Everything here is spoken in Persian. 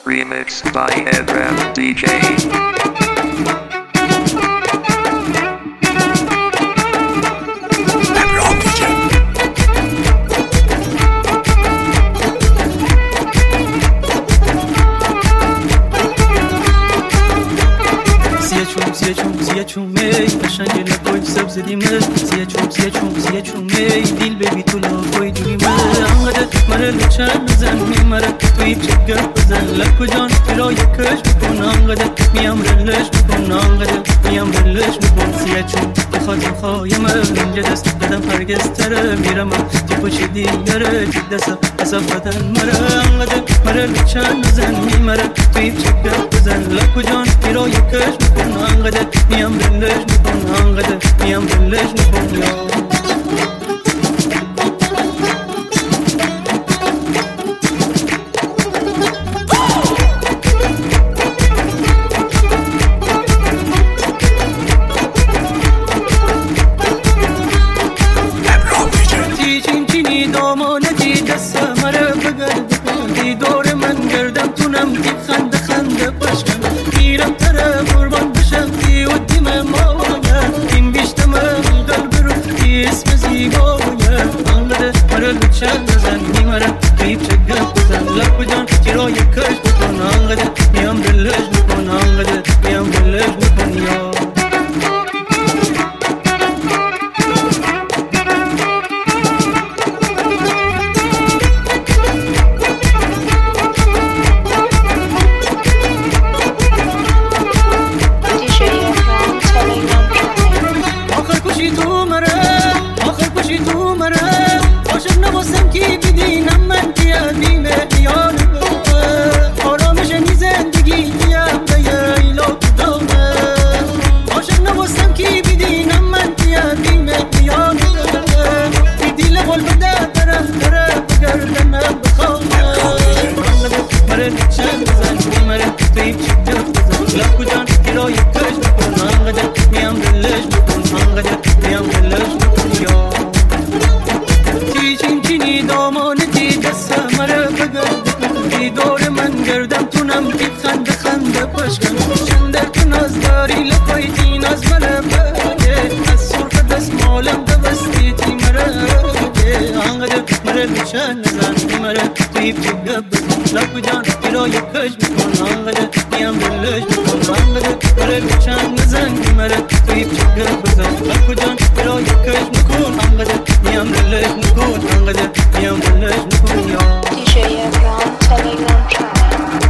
Remix by Edram DJ. سیچومه قشنگ لبای سبز دیمه سیچومه دیل ببی تو لبای دیمه انقدر مره لچن بزن میمره توی چگر بزن لکو جان پیرای کش بکن انقدر میام رلش بکن انقدر میام رلش بکن سیچوم بخاطر خواهیم اینجا دست بدم پرگز تره میرم تیپو چی دیگره جد دست بدن مره انقدر مره لچن بزن میمره توی چگر بزن لکو جان پیرای کش بکن انقدر میام رلش بکن انقدر میام رلش بکن یا DJ Edram Telegram channel.